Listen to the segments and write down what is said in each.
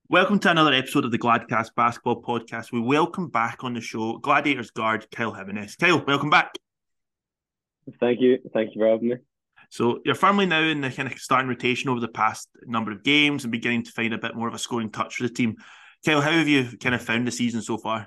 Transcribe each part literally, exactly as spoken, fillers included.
Welcome to another episode of the Gladcast Basketball Podcast. We welcome back on the show Gladiators guard Kyle Jimenez. Kyle, welcome back. Thank you. Thank you for having me. So you're firmly now in the kind of starting rotation over the past number of games and beginning to find a bit more of a scoring touch for the team. Kyle, how have you kind of found the season so far?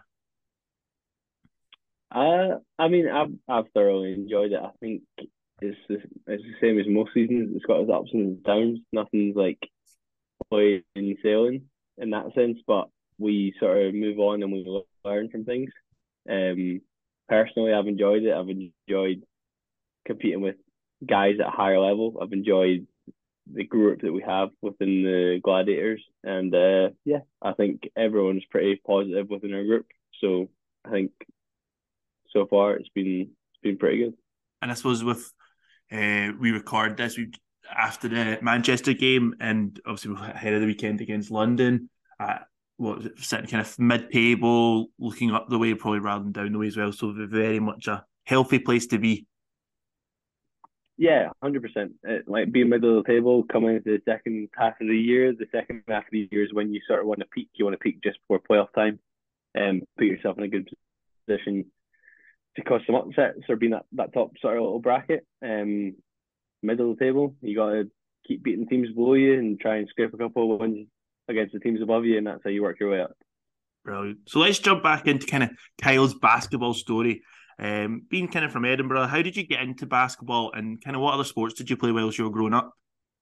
Uh, I mean, I've I've thoroughly enjoyed it. I think it's the, it's the same as most seasons. It's got its ups and downs. Nothing's like plain sailing in that sense, but we sort of move on and we learn from things. Um, Personally, I've enjoyed it. I've enjoyed competing with guys at a higher level. I've enjoyed the group that we have within the Gladiators, and uh, yeah, I think everyone's pretty positive within our group. So I think so far it's been it's been pretty good. And I suppose with uh, we record this we after the Manchester game, and obviously ahead of the weekend against London. Uh, what was it, sitting kind of mid-table, looking up the way probably rather than down the way as well. So very much a healthy place to be. Yeah, one hundred percent. Like being middle of the table, coming into the second half of the year. The second half of the year is when you sort of want to peak. You want to peak just before playoff time, and put yourself in a good position to cause some upsets or be in that, that top sort of little bracket. Um, middle of the table, you got to keep beating teams below you and try and scrape a couple of wins against the teams above you, and that's how you work your way up. Brilliant. So let's jump back into kind of Kyle's basketball story. Um, being kind of from Edinburgh, how did you get into basketball, and kind of what other sports did you play whilst you were growing up?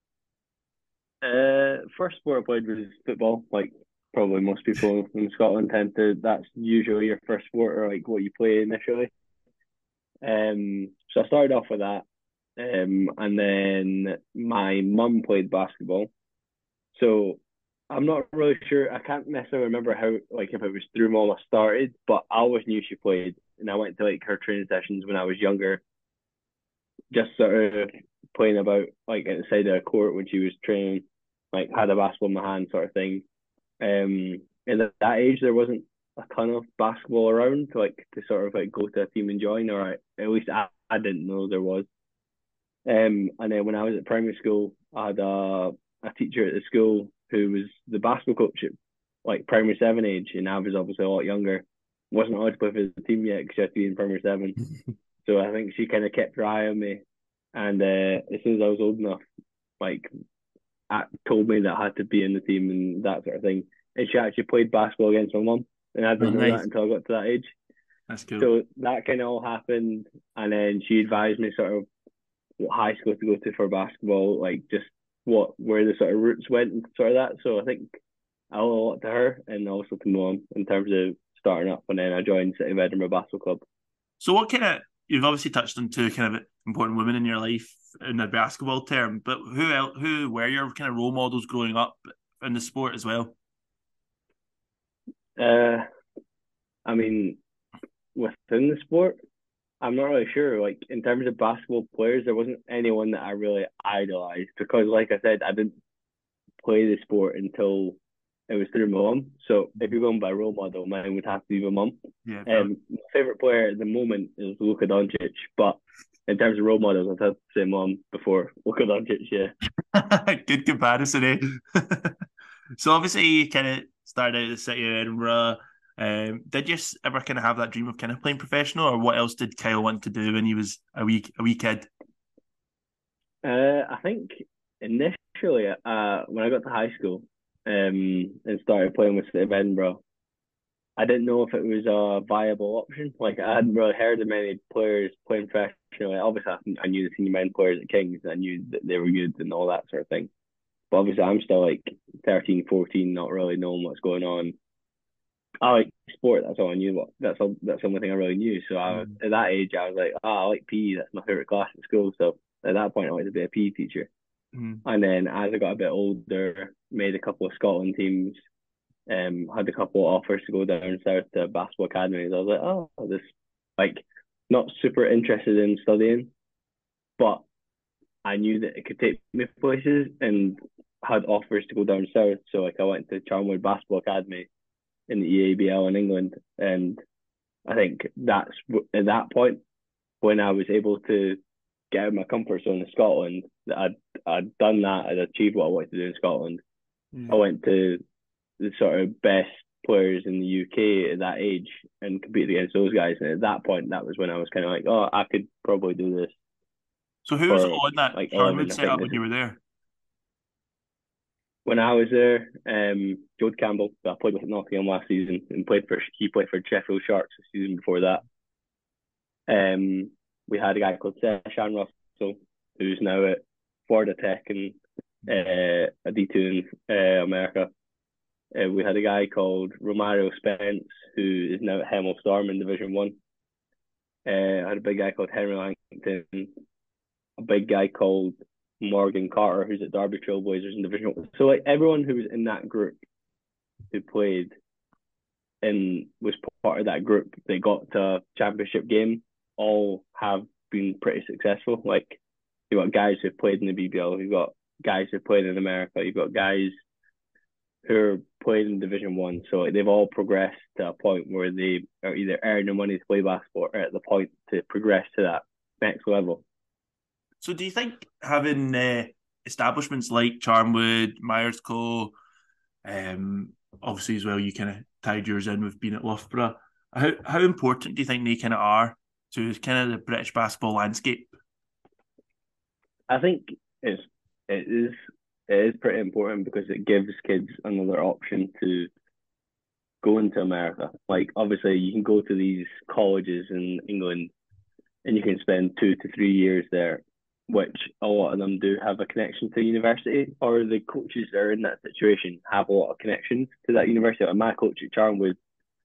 Uh, first sport I played was football. Like probably most people in Scotland tend to. That's usually your first sport or like what you play initially. Um, so I started off with that, um, and then my mum played basketball. So I'm not really sure. I can't necessarily remember how, like, if it was through mum I started, but I always knew she played, and I went to like her training sessions when I was younger, just sort of playing about like at the side of a court when she was training, like had a basketball in my hand, sort of thing. Um, and at that age, there wasn't a ton of basketball around, like to sort of like go to a team and join, or I, at least I, I didn't know there was. Um, and then when I was at primary school, I had a a teacher at the school who was the basketball coach at like primary seven age, and I was obviously a lot younger. Wasn't allowed to play for the team yet because she had to be in primary seven. So I think she kind of kept her eye on me, and uh, as soon as I was old enough, like I, told me that I had to be in the team and that sort of thing. And she actually played basketball against my mum, and I Oh, didn't know that nice. until I got to that age. That's cool. So that kind of all happened, and then she advised me sort of what high school to go to for basketball, like just what where the sort of routes went and sort of that. So I think I owe a lot to her and also to mum in terms of starting up. And then I joined City of Edinburgh Basketball Club. So what kind of you've obviously touched on two kind of important women in your life in the basketball term, but who else, who were your kind of role models growing up in the sport as well? Uh, I mean, within the sport, I'm not really sure. Like in terms of basketball players, there wasn't anyone that I really idolized because, like I said, I didn't play the sport until it was through my mum. So if you're going by role model, mine would have to be my mum. Yeah, brilliant. Um, my favorite player at the moment is Luka Doncic, but in terms of role models, I'd have to say mum before Luka Doncic. Yeah. Good comparison, eh? So obviously you kind of started out at the City of Edinburgh. Um, did you ever kind of have that dream of kind of playing professional, or what else did Kyle want to do when he was a wee a wee kid? Uh, I think initially, uh, when I got to high school, um, and started playing with City of Edinburgh, I didn't know if it was a viable option. Like I hadn't really heard of many players playing professionally. Obviously, I knew the senior men players at Kings. I knew that they were good and all that sort of thing. But obviously, I'm still like thirteen, fourteen, not really knowing what's going on. I like sport. That's all I knew. What that's all. That's the only thing I really knew. So I, Mm. at that age, I was like, oh, I like P E. That's my favorite class at school. So at that point, I wanted to be a P E teacher. Mm. And then as I got a bit older, made a couple of Scotland teams. Um, had a couple of offers to go down south to basketball academies. I was like, oh, this like not super interested in studying, but I knew that it could take me places and had offers to go down south. So like I went to Charnwood Basketball Academy in the E A B L in England, and I think that's at that point when I was able to get out of my comfort zone in Scotland. That I'd I'd done that. I'd achieved what I wanted to do in Scotland. I Yeah. went to the sort of best players in the U K at that age and competed against those guys. And at that point, that was when I was kind of like, oh, I could probably do this So who was for on that like Charnwood eleven. I think setup when this you is were there? when I was there. Um, Jode Campbell, who I played with at Nottingham last season, and played for he played for Sheffield Sharks the season before that. Um, we had a guy called Seshan Russell, who's now at Florida Tech and uh, a D two in uh, America. Uh, we had a guy called Romario Spence, who is now at Hemel Storm in Division One. Uh, I had a big guy called Henry Langton, a big guy called Morgan Carter, who's at Derby Trailblazers in Division One. So like everyone who was in that group who played and was part of that group that got to a championship game all have been pretty successful. Like you've got guys who've played in the B B L, you've got guys who've played in America, you've got guys who are playing in Division One. So like, they've all progressed to a point where they are either earning money to play basketball or at the point to progress to that next level. So do you think having uh, establishments like Charnwood, Myers Co, um, obviously as well, you kind of tied yours in with being at Loughborough, how how important do you think they kind of are to kind of the British basketball landscape? I think it's it is it is pretty important because it gives kids another option to go into America. Like obviously you can go to these colleges in England and you can spend two to three years there, which a lot of them do have a connection to university, or the coaches that are in that situation have a lot of connections to that university. And my coach at Charnwood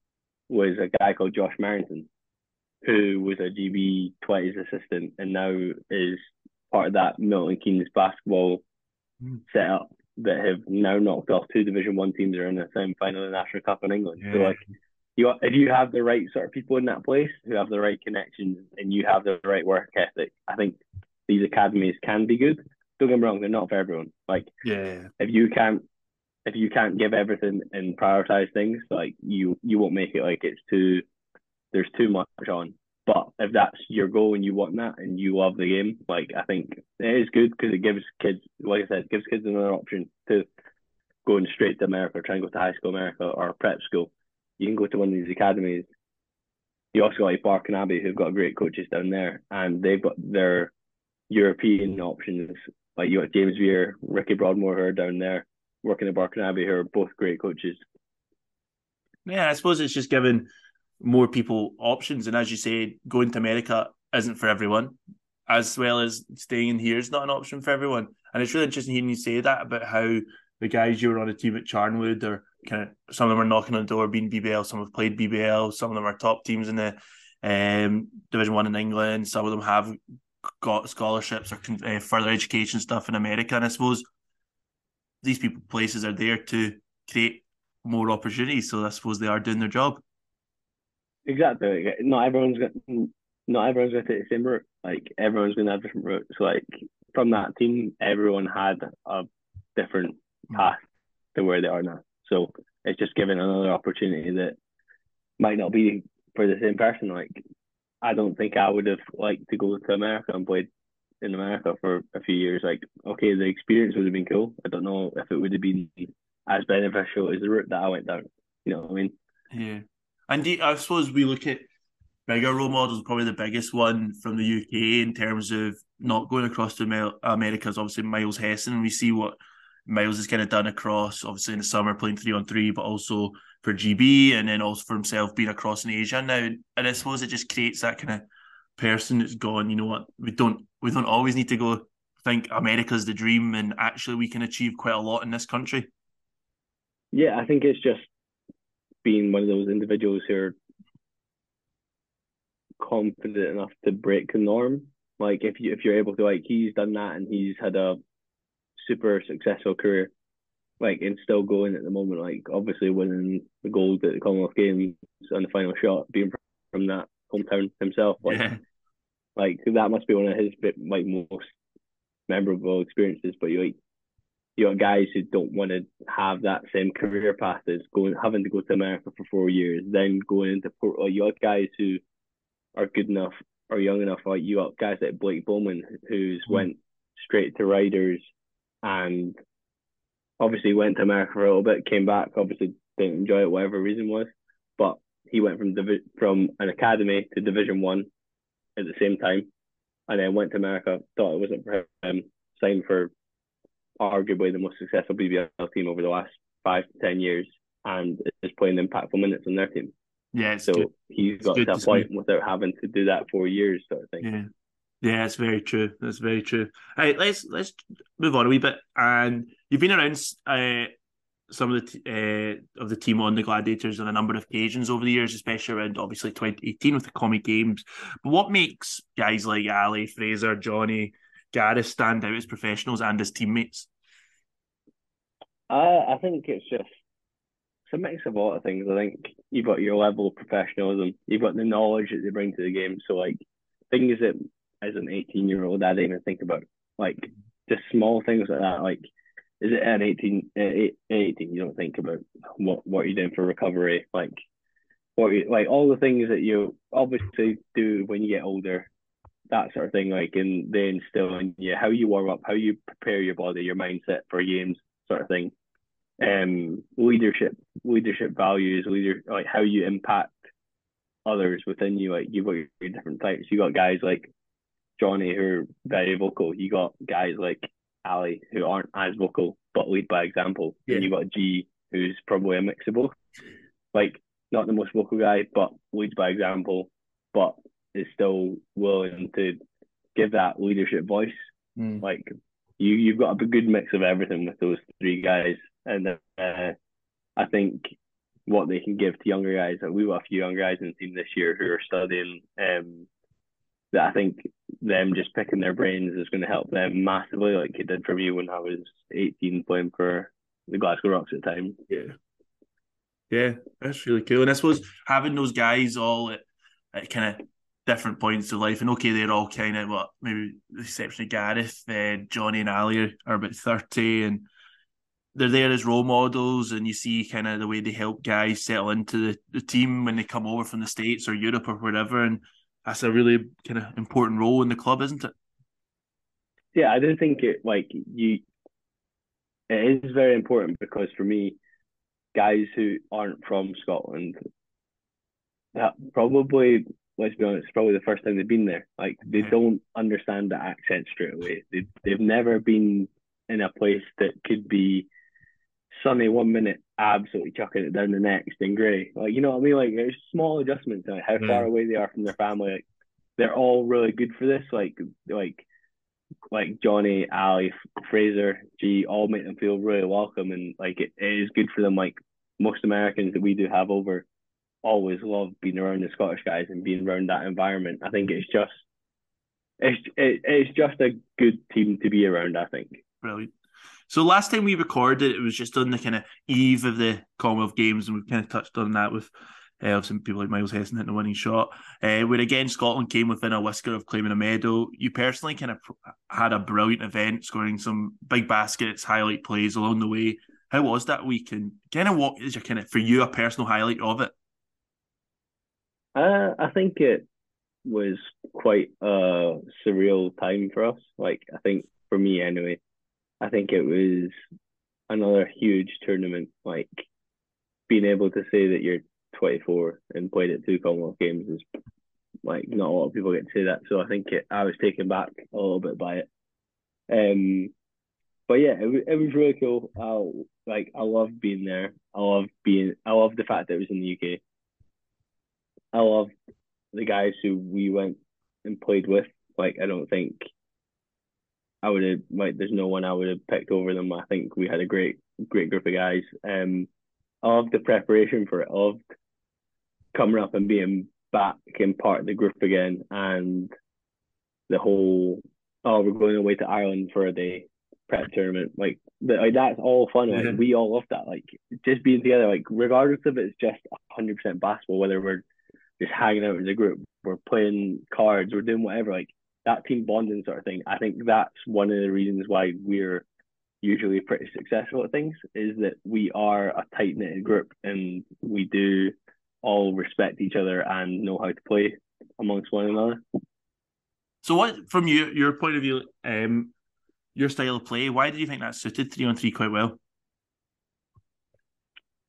was a guy called Josh Merrington, who was a G B twenties assistant and now is part of that Milton Keynes basketball Mm. setup that have now knocked off two Division One teams that are in the semi final of the National Cup in England. Yeah. So like you if you have the right sort of people in that place who have the right connections and you have the right work ethic, I think these academies can be good. Don't get me wrong, they're not for everyone. Like Yeah. if you can't if you can't give everything and prioritize things, like you you won't make it. Like it's too there's too much on. But if that's your goal and you want that and you love the game, like I think it is good because it gives kids, like I said, it gives kids another option to going straight to America, or try and go to high school America or prep school. You can go to one of these academies. You also got like Barking Abbey, who've got great coaches down there, and they've got their European options. Like you got James Veer, Ricky Broadmoor, who are down there working at Barking Abbey, who are both great coaches. Yeah, I suppose it's just giving more people options. And as you say, going to America isn't for everyone, as well as staying in here is not an option for everyone. And it's really interesting hearing you say that about how the guys you were on a team at Charnwood are kind of, some of them are knocking on the door being B B L, some have played B B L, some of them are top teams in the um, Division One in England, some of them have got scholarships or uh, further education stuff in America. And I suppose these people places are there to create more opportunities. So I suppose they are doing their job. Exactly. Not everyone's got not everyone's going to take the same route. Like everyone's going to have different routes. So like from that team, everyone had a different path to where they are now. So it's just giving another opportunity that might not be for the same person. Like I don't think I would have liked to go to America and played in America for a few years. Like okay, the experience would have been cool. I don't know if it would have been as beneficial as the route that I went down. You know what I mean? Yeah. And do you, I suppose we look at bigger role models, probably the biggest one from the U K in terms of not going across to America is obviously Miles Hesson. And we see what Miles has kind of done across, obviously in the summer playing three on three, but also for G B and then also for himself being across in Asia now. And I suppose it just creates that kind of person that's gone, you know what, we don't we don't always need to go think America's the dream and actually we can achieve quite a lot in this country. Yeah, I think it's just being one of those individuals who are confident enough to break the norm. Like if you if you're able to, like he's done that and he's had a super successful career, like and still going at the moment. Like obviously winning the gold at the Commonwealth Games on the final shot, being from that hometown himself. Like Yeah. like that must be one of his like most memorable experiences. But you like you got guys who don't want to have that same career path as going having to go to America for four years, then going into Port. Like you got guys who are good enough or young enough. Like you got guys like Blake Bowman who's mm. went straight to Riders and obviously went to America for a little bit, came back, obviously didn't enjoy it, whatever reason was, but he went from divi- from an academy to Division One at the same time, and then went to America. Thought it wasn't for him. Signed for arguably the most successful B B L team over the last five to ten years, and is playing impactful minutes on their team. Yeah, it's good. So he's It's got good to to a point see. without having to do that for years, sort of thing. Yeah. Yeah, it's very true. That's very true. All right, let's let's move on a wee bit. And you've been around uh, some of the uh, of the team on the Gladiators on a number of occasions over the years, especially around obviously twenty eighteen with the Comic Games. But what makes guys like Ali, Fraser, Johnny, Gareth stand out as professionals and as teammates? Uh, I think it's just it's a mix of a lot of things. I think you've got your level of professionalism, you've got the knowledge that they bring to the game. So like things that as an eighteen year old I didn't even think about, like just small things like that. Like, is it an eighteen, uh, eighteen? You don't think about what what you're doing for recovery, like what you, like all the things that you obviously do when you get older, that sort of thing. Like, and they instill in you how you warm up, how you prepare your body, your mindset for games, sort of thing. Um, leadership, leadership values, leader like how you impact others within you. Like you've got your different types. You got guys like Johnny who are very vocal. You got guys like Ali who aren't as vocal but lead by example. And Yeah. you got G who's probably a mix of both. Like not the most vocal guy, but leads by example, but is still willing to give that leadership voice. Mm. Like you, you've got a good mix of everything with those three guys, and uh, I think what they can give to younger guys. And we've got a few young guys in the team this year who are studying. Um, that I think them just picking their brains is going to help them massively, like it did for me when I was eighteen playing for the Glasgow Rocks at the time. Yeah. Yeah, that's really cool. And I suppose having those guys all at, at kind of different points of life, and okay, they're all kind of what maybe the exception of Gareth, uh, Johnny, and Ali are, are about thirty, and they're there as role models, and you see kind of the way they help guys settle into the, the team when they come over from the States or Europe or wherever, and that's a really kind of important role in the club, isn't it? Yeah, I do think it like you. It is very important because for me, guys who aren't from Scotland, that probably, let's be honest, it's probably the first time they've been there. Like they Yeah. don't understand the accent straight away. They they've never been in a place that could be sunny one minute, absolutely chucking it down the next in grey. Like you know what I mean? Like there's small adjustments, like how Yeah. far away they are from their family. Like they're all really good for this. Like like like Johnny, Ali, Fraser, G, all make them feel really welcome, and like it, it is good for them. Like most Americans that we do have over always love being around the Scottish guys and being around that environment. I think it's just it's it, it's just a good team to be around, I think. Brilliant. So last time we recorded, it was just on the kind of eve of the Commonwealth Games, and we've kind of touched on that with uh, some people like Miles Hesson hitting the winning shot. Uh, where again, Scotland came within a whisker of claiming a medal. You personally kind of had a brilliant event, scoring some big baskets, highlight plays along the way. How was that week? And kind of what is your kind of, for you, a personal highlight of it? Uh, I think it was quite a surreal time for us. Like I think for me anyway, I think it was another huge tournament. Like being able to say that you're twenty-four and played at two Commonwealth Games is like not a lot of people get to say that. So I think it, I was taken back a little bit by it. Um, but yeah, it, it was really cool. I like I loved being there. I loved being. I loved the fact that it was in the U K. I loved the guys who we went and played with. Like I don't think I would have like there's no one I would have picked over them. I think we had a great great group of guys. Um, I loved the preparation for it. I loved coming up and being back and part of the group again, and the whole oh we're going away to Ireland for a day prep tournament. Like, the, like that's all fun. Like Yeah. we all love that. Like just being together. Like regardless of it's just a hundred percent basketball, whether we're just hanging out as a group, we're playing cards, we're doing whatever. Like that team bonding sort of thing. I think that's one of the reasons why we're usually pretty successful at things is that we are a tight knit group and we do all respect each other and know how to play amongst one another. So, what from you, your point of view, um, your style of play, why do you think that suited three on three quite well?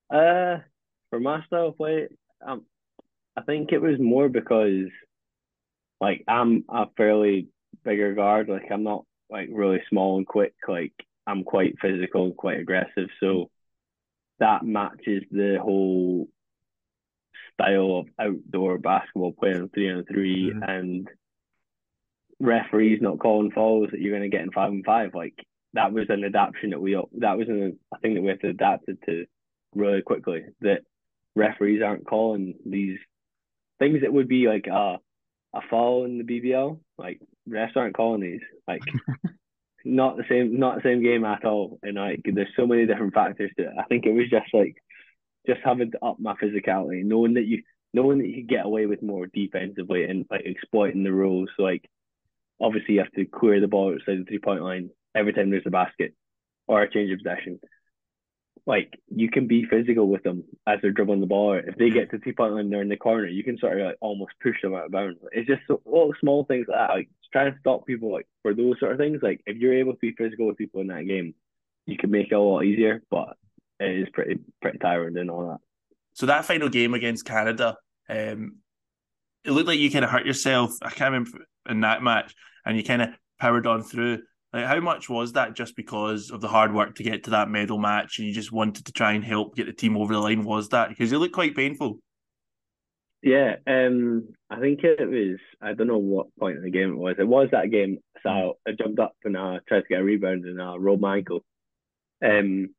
Uh, for my style of play, um, I think it was more because like I'm a fairly bigger guard. Like I'm not like really small and quick. Like I'm quite physical and quite aggressive. So that matches the whole style of outdoor basketball playing three on three Mm-hmm. and referees not calling fouls that you're going to get in five and five. Like that was an adaptation that we that was an, a thing that we have to adapt it to really quickly. That referees aren't calling these things that would be like a a foul in the B B L. Like refs aren't calling these. Like not the same, not the same game at all. And like there's so many different factors to it. I think it was just like just having to up my physicality, knowing that you knowing that you could get away with more defensively and like exploiting the rules. So like obviously you have to clear the ball outside the three point line every time there's a basket or a change of possession. Like you can be physical with them as they're dribbling the ball. If they Yeah. get to the three point line, they're in the corner. You can sort of like almost push them out of bounds. It's just so, all small things like that. Like trying to stop people like for those sort of things. Like if you're able to be physical with people in that game, you can make it a lot easier. But it is pretty pretty tiring and all that. So that final game against Canada, um, it looked like you kind of hurt yourself. I can't remember in that match, and you kind of powered on through. Like, how much was that just because of the hard work to get to that medal match, and you just wanted to try and help get the team over the line? Was that because it looked quite painful? Yeah, um, I think it was. I don't know what point in the game it was. It was that game. Mm. So I jumped up and I tried to get a rebound and I rolled my ankle. Um,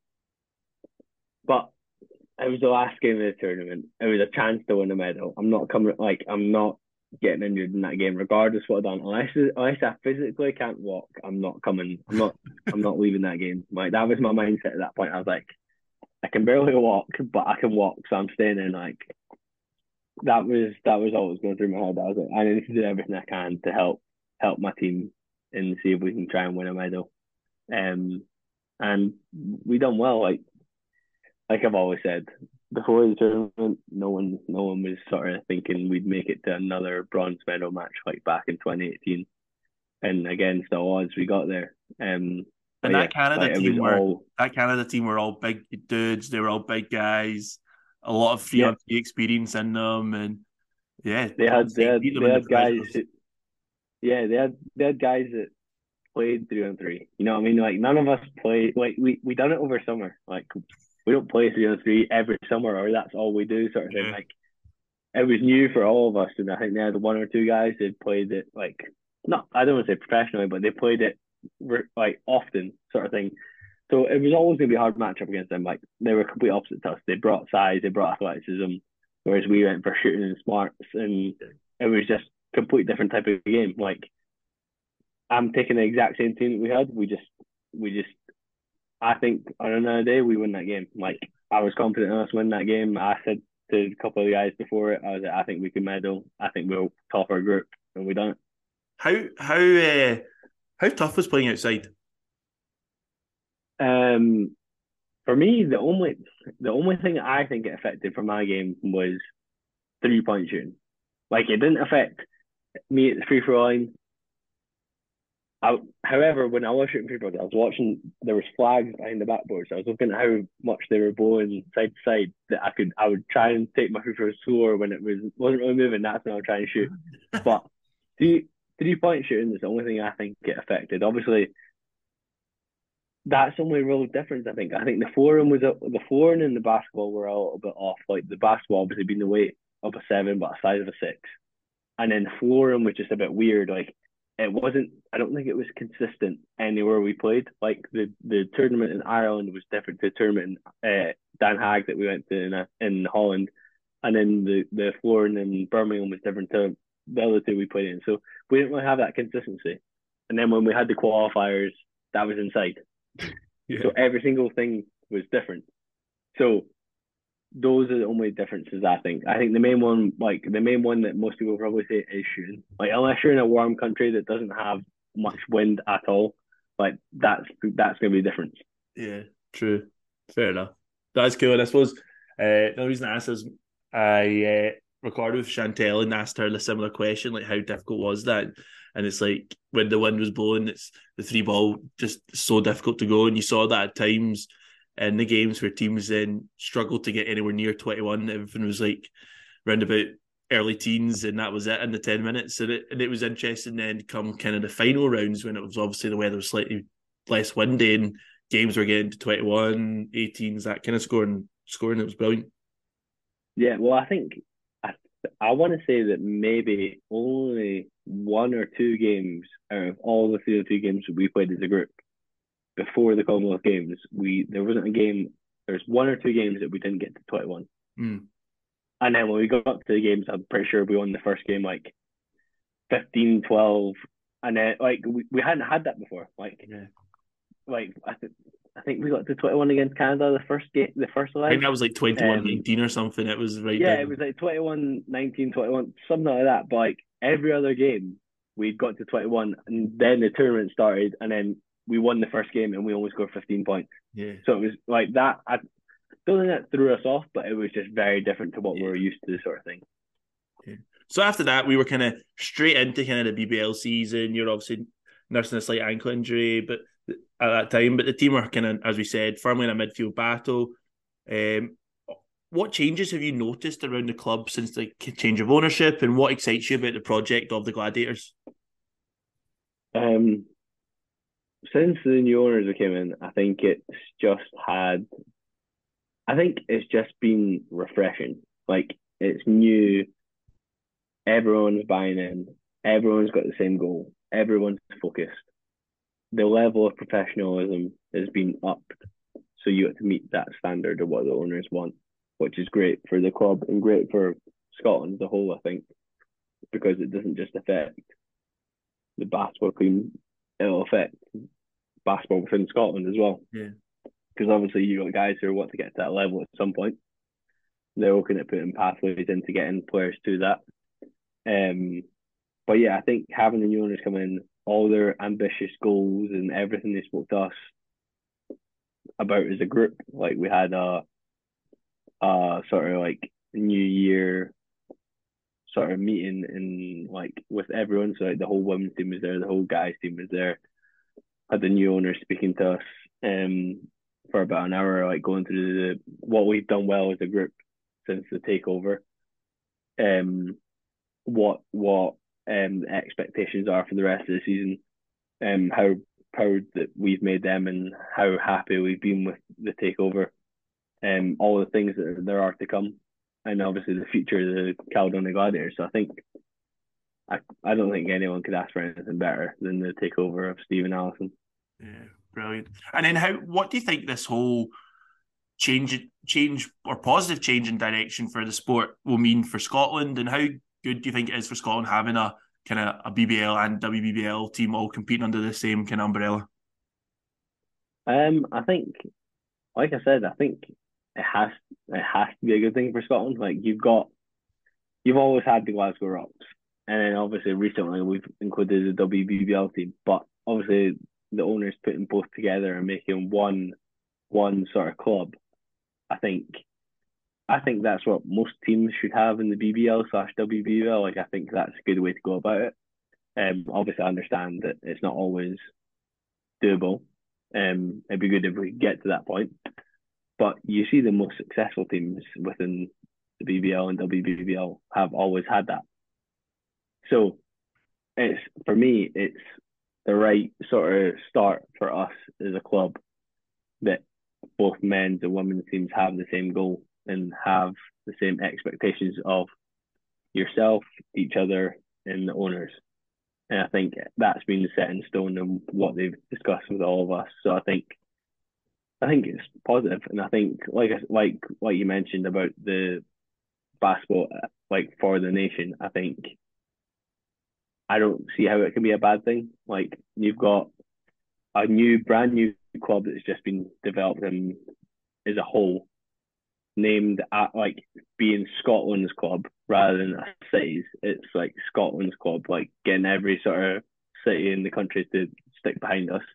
but it was the last game of the tournament. It was a chance to win a medal. I'm not coming like I'm not getting injured in that game, regardless what I've done. Unless unless I physically can't walk, I'm not coming. I'm not. I'm not leaving that game. Like that was my mindset at that point. I was like, I can barely walk, but I can walk, so I'm staying in. Like that was that was all that was going through my head. I was like, I need to do everything I can to help help my team and see if we can try and win a medal. Um, and we done well. Like like I've always said, before the tournament, no one no one was sort of thinking we'd make it to another bronze medal match like back in twenty eighteen. And against all odds, we got there. Um, but And yeah, that Canada like it was team were all that Canada team were all big dudes. They were all big guys. A lot of three yeah. on three experience in them, and yeah, They had they obviously had beat them they in the had guys. pressures. Who, yeah, they had they had guys that played three on three. You know what I mean? Like none of us play. Like we we done it over summer. Like we don't play three on three every summer, or that's all we do, sort of thing. Yeah, Like it was new for all of us, and I think they had one or two guys that played it like not I don't want to say professionally, but they played it like often, sort of thing. So it was always going to be a hard matchup against them. Like they were complete opposite to us. They brought size, they brought athleticism, whereas we went for shooting and smarts, and it was just complete different type of game. Like I'm taking the exact same team that we had. We just we just I think on another day we win that game. Like I was confident in us winning that game. I said to a couple of the guys before it, I was like, I think we can medal. I think we'll top our group, and we done it. how how uh, how tough was playing outside? Um, for me, the only the only thing I think it affected for my game was three point shooting. Like it didn't affect me at the free throw line. I, however, when I was shooting free throws, I was watching. There was flags behind the backboard, so I was looking at how much they were blowing side to side. That I could, I would try and take my free throws slower when it was wasn't really moving. That's when I would try and shoot. But three three point shooting is the only thing I think it affected. Obviously, that's the only real difference. I think. I think the flooring was a, the flooring and the basketball were a little bit off. Like the basketball obviously being the weight of a seven, but a size of a six, and then the flooring was just a bit weird. Like it wasn't. I don't think it was consistent anywhere we played. Like the the tournament in Ireland was different to the tournament in uh, Dan Haag that we went to in, uh, in Holland, and then the the flooring in Birmingham was different to the other two we played in. So we didn't really have that consistency. And then when we had the qualifiers, that was inside. Yeah. So every single thing was different. So those are the only differences I think. I think the main one, like the main one that most people probably say is shooting. Like unless you're in a warm country that doesn't have much wind at all, like that's that's gonna be the difference. Yeah, true. Fair enough. That's cool. And I suppose uh, the reason I asked is I uh, recorded with Chantel and asked her the similar question, like how difficult was that? And it's like when the wind was blowing, it's the three ball just so difficult to go, and you saw that at times. in the games where teams then struggled to get anywhere near twenty-one. Everything was like round about early teens, and that was it in the ten minutes. And it, and it was interesting then come kind of the final rounds when it was obviously the weather was slightly less windy and games were getting to twenty-one, eighteens, that kind of scoring. Scoring, it was brilliant. Yeah, well, I think I I want to say that maybe only one or two games out of all the three or two games that we played as a group before the Commonwealth Games, we there wasn't a game. There's one or two games that we didn't get to twenty-one, mm. and then when we got up to the games, I'm pretty sure we won the first game like fifteen twelve, and then like we, we hadn't had that before. Like, yeah. like I think I think we got to twenty-one against Canada the first game, the first leg. I think that was like twenty-one nineteen um, or something. It was right. Yeah, down. it was like twenty-one nineteen, twenty-one, something like that. But like every other game, we got to twenty-one, and then the tournament started, and then we won the first game, and we only scored fifteen points. Yeah. So it was like that. I don't think that threw us off, but it was just very different to what yeah. we were used to, sort of thing. Yeah. So after that, we were kind of straight into kind of the B B L season. You're obviously nursing a slight ankle injury, but at that time, but the team were kind of, as we said, firmly in a midfield battle. Um, what changes have you noticed around the club since the change of ownership, and what excites you about the project of the Gladiators? Um, since the new owners have came in, I think it's just had, I think it's just been refreshing. Like, it's new, everyone's buying in, everyone's got the same goal, everyone's focused. The level of professionalism has been upped, so you have to meet that standard of what the owners want, which is great for the club and great for Scotland as a whole, I think, because it doesn't just affect the basketball team, it'll affect basketball within Scotland as well. Yeah. Because obviously you got guys who want to get to that level at some point. They're looking at putting pathways into getting players to that. Um, but yeah, I think having the new owners come in, all their ambitious goals and everything they spoke to us about as a group, like we had a, a sort of like New Year sort of meeting and like with everyone. So like the whole women's team was there, the whole guys team was there. Had the new owners speaking to us um for about an hour, like going through the what we've done well as a group since the takeover. Um, what what um the expectations are for the rest of the season, um how proud that we've made them and how happy we've been with the takeover, um all the things that there are to come, and obviously the future of the Caledonia Gladiators. So I think I, I don't think anyone could ask for anything better than the takeover of Stephen Allison. Yeah, brilliant. And then how what do you think this whole change change or positive change in direction for the sport will mean for Scotland, and how good do you think it is for Scotland having a kind of a B B L and W B B L team all competing under the same kind of umbrella? Um, I think, like I said, I think it has it has to be a good thing for Scotland. Like you've got, you've always had the Glasgow Rocks, and then obviously recently we've included the W B B L team. But obviously the owners putting both together and making one one sort of club. I think I think that's what most teams should have in the B B L slash W B B L. Like I think that's a good way to go about it. Um, obviously I understand that it's not always doable. Um, it'd be good if we could get to that point. But you see the most successful teams within the B B L and W B B L have always had that. So it's for me, it's the right sort of start for us as a club that both men's and women's teams have the same goal and have the same expectations of yourself, each other, and the owners. And I think that's been set in stone and what they've discussed with all of us. So I think I think it's positive, and I think like like like you mentioned about the basketball, like for the nation, I think I don't see how it can be a bad thing. Like you've got a new, brand new club that's just been developed and as a whole, named at like being Scotland's club rather than a city's. It's like Scotland's club, like getting every sort of city in the country to stick behind us.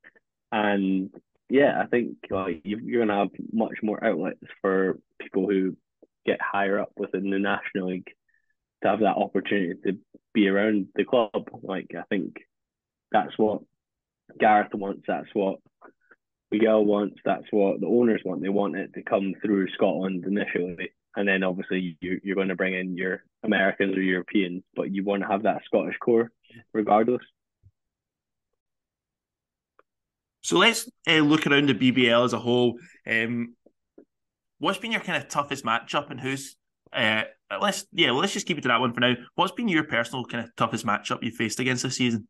And yeah, I think like you're gonna have much more outlets for people who get higher up within the National League to have that opportunity to be around the club. Like I think that's what Gareth wants. That's what Miguel wants, that's what the owners want. They want it to come through Scotland initially. And then obviously you, you're going to bring in your Americans or Europeans, but you want to have that Scottish core regardless. So let's uh, look around the B B L as a whole. Um, what's been your kind of toughest matchup, and who's uh, let's yeah, well, let's just keep it to that one for now. What's been your personal kind of toughest matchup you faced against this season?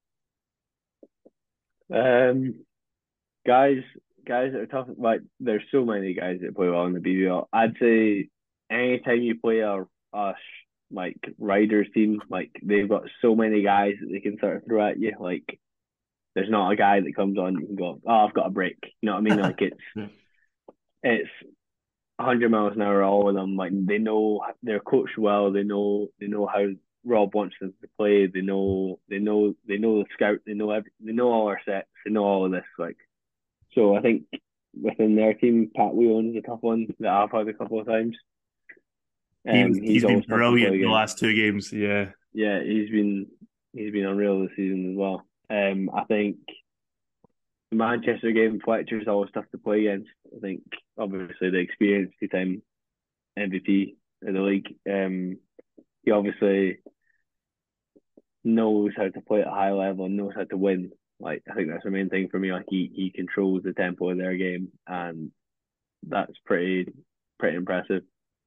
Um, guys, guys that are tough. Like there's so many guys that play well in the B B L. I'd say anytime you play a, a like Riders team, like they've got so many guys that they can sort of throw at you. Like there's not a guy that comes on and go, oh, I've got a break. You know what I mean? Like it's Yeah. it's one hundred miles an hour all of them. Like they know they're coached well. They know they know how Rob wants them to play. They know they know they know the scout. They know every, they know all our sets. They know all of this. Like so, I think within their team, Pat Whelan's a tough one that I've had a couple of times. He Um, was, he's he's been always tough to play brilliant the against. last two games. Yeah, Yeah, he's been he's been unreal this season as well. Um, I think the Manchester game, Fletcher's always tough to play against. I think obviously the experience, two-time M V P of the league. Um, he obviously knows how to play at a high level and knows how to win. Like I think that's the main thing for me. Like he he controls the tempo of their game, and that's pretty pretty impressive.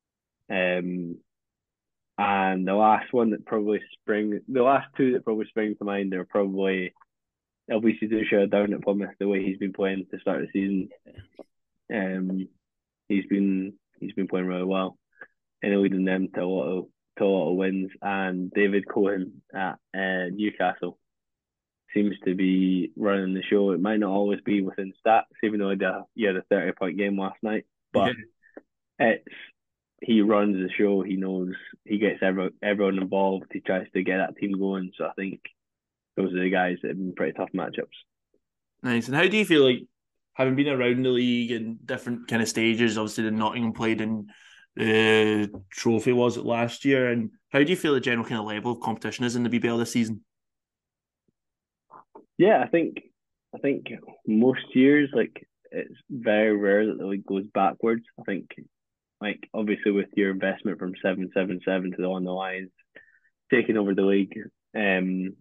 Um, and the last one that probably spring, the last two that probably spring to mind are probably L B C Dusha down at Plymouth. The way he's been playing to start the season, um, he's been he's been playing really well and leading them to a lot of to a lot of wins. And David Cohen at uh, Newcastle seems to be running the show. It might not always be within stats, even though he had a, he had a thirty point game last night, but yeah. it's he runs the show. He knows he gets everyone everyone involved. He tries to get that team going. So I think those are the guys that have been pretty tough matchups. nice. And how do you feel like having been around the league and different kind of stages? Obviously, the Nottingham played in the trophy was it last year, and how do you feel the general kind of level of competition is in the B B L this season? Yeah, I think I think most years like it's very rare that the league goes backwards. I think like obviously with your investment from seven seven seven to the on the Lions taking over the league, um,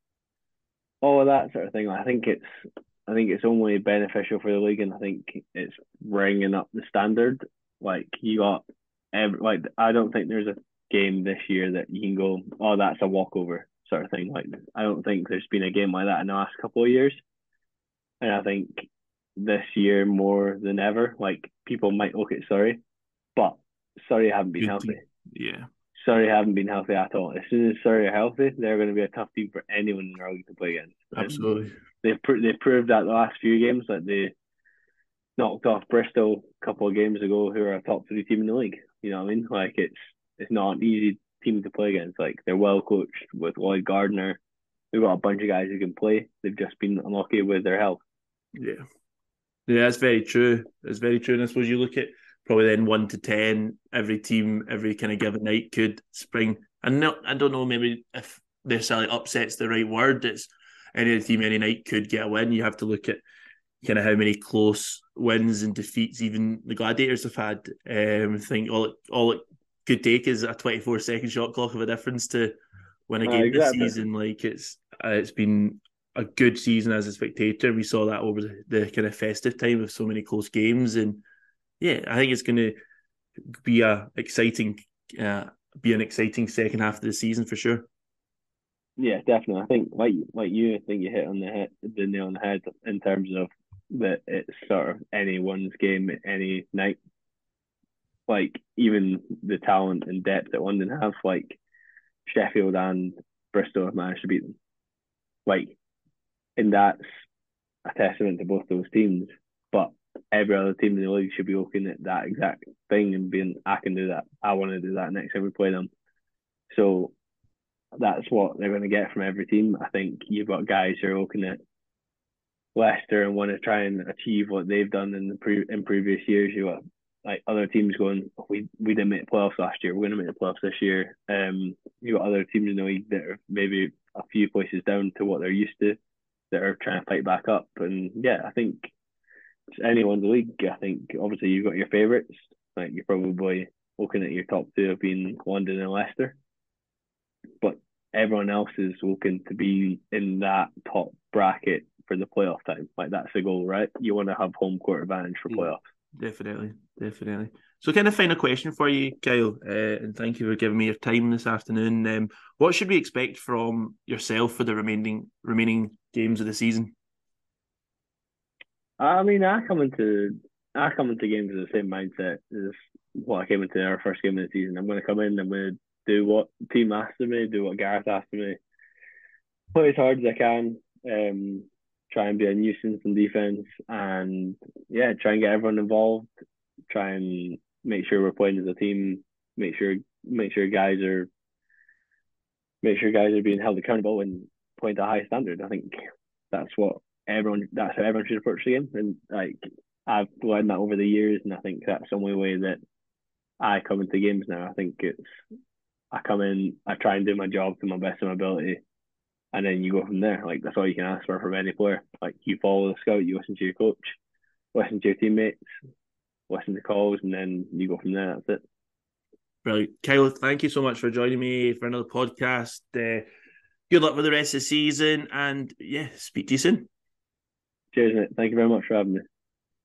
all of that sort of thing. I think it's I think it's only beneficial for the league, and I think it's bringing up the standard. Like you got every like I don't think there's a game this year that you can go, oh, that's a walkover sort of thing. Like I don't think there's been a game like that in the last couple of years, and I think this year more than ever, like people might look at Surrey, but Surrey haven't been Good healthy. team. Yeah, Surrey haven't been healthy at all. As soon as Surrey are healthy, they're going to be a tough team for anyone in our league to play against. And absolutely. they've pr- they've proved that the last few games that they knocked off Bristol a couple of games ago, who are a top three team in the league. You know what I mean? Like it's it's not an easy team to play against. Like they're well coached with Lloyd Gardner. They've got a bunch of guys who can play. They've just been unlucky with their health. Yeah, yeah, that's very true. It's very true. And I suppose you look at probably then one to ten, every team, every kind of given night could spring. And no, I don't know, maybe if necessarily upset's the right word. It's any team any night could get a win. You have to look at kind of how many close wins and defeats even the Gladiators have had. Um, I think all it, all it could take is a twenty-four second shot clock of a difference to win a Uh, game this exactly. season. Like it's uh, it's been a good season as a spectator. We saw that over the, the kind of festive time with so many close games, and yeah, I think it's going to be a exciting, uh, be an exciting second half of the season for sure. Yeah, definitely. I think like like you, I think you hit on the head, the nail on the head in terms of that it's sort of anyone's game any night. Like even the talent and depth that London have, like Sheffield and Bristol have managed to beat them. Like, and that's a testament to both those teams. But every other team in the league should be looking at that exact thing and being, I can do that. I want to do that next time we play them. So that's what they're going to get from every team. I think you've got guys who are looking at Leicester and want to try and achieve what they've done in the pre- in previous years. You got like other teams going, oh, we we didn't make the playoffs last year. We're going to make the playoffs this year. Um, you got other teams in the league that are maybe a few places down to what they're used to, that are trying to fight back up. And yeah, I think anyone in the league. I think obviously you've got your favourites. Like you're probably looking at your top two have been London and Leicester, but everyone else is looking to be in that top bracket for the playoff time. Like that's the goal, right? You want to have home court advantage for Yeah, playoffs. definitely, definitely. So, kind of final question for you, Kyle, uh, and thank you for giving me your time this afternoon. Um, what should we expect from yourself for the remaining remaining games of the season? I mean, I come into I come into games with the same mindset as what I came into our first game of the season. I'm going to come in. I'm going to do what the team asked of me, do what Gareth asked of me, play as hard as I can, um, try and be a nuisance in defense, and yeah, try and get everyone involved. Try and make sure we're playing as a team. Make sure make sure guys are make sure guys are being held accountable and playing to a high standard. I think that's what everyone that's how everyone should approach the game. And like I've learned that over the years, and I think that's the only way that I come into games now. I think it's I come in, I try and do my job to my best of my ability, and then you go from there. Like that's all you can ask for from any player. Like you follow the scout, you listen to your coach, listen to your teammates, listen to calls, and then you go from there. That's it. Brilliant. Kyle, thank you so much for joining me for another podcast. Uh, good luck with the rest of the season, and yeah, speak to you soon. Cheers, mate. Thank you very much for having me.